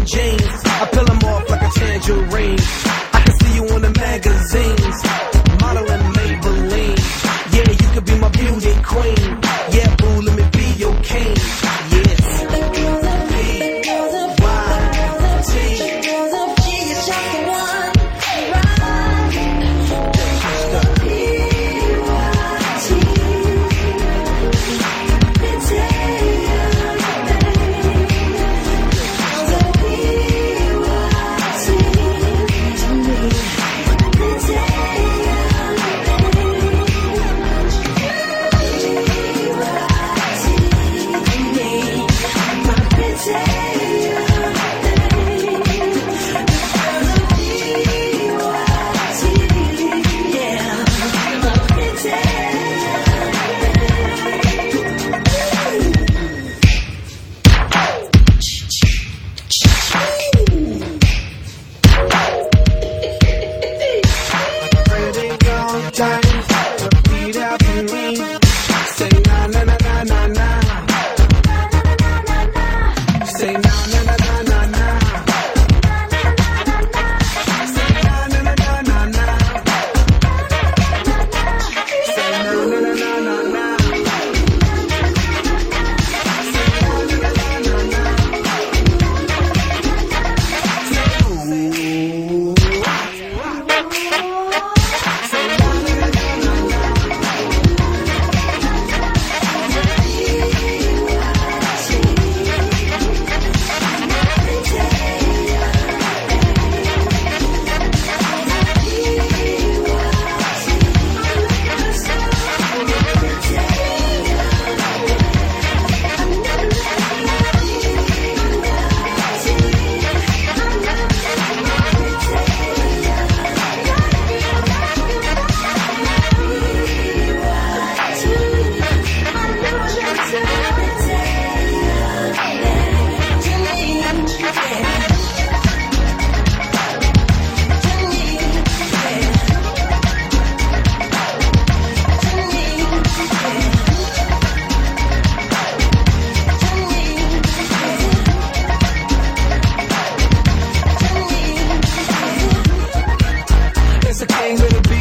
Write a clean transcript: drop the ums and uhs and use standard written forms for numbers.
jeans. I peel them off like a tangerine. I can see you in the magazines, modeling Maybelline. Yeah, you could be my beauty queen. Yeah, boo, let me be your king. Yes. Repeat after me. Say na na na na na na. Say na na na na na na. Say na na na na na na. Say na na na na na na. It's a king with a beat.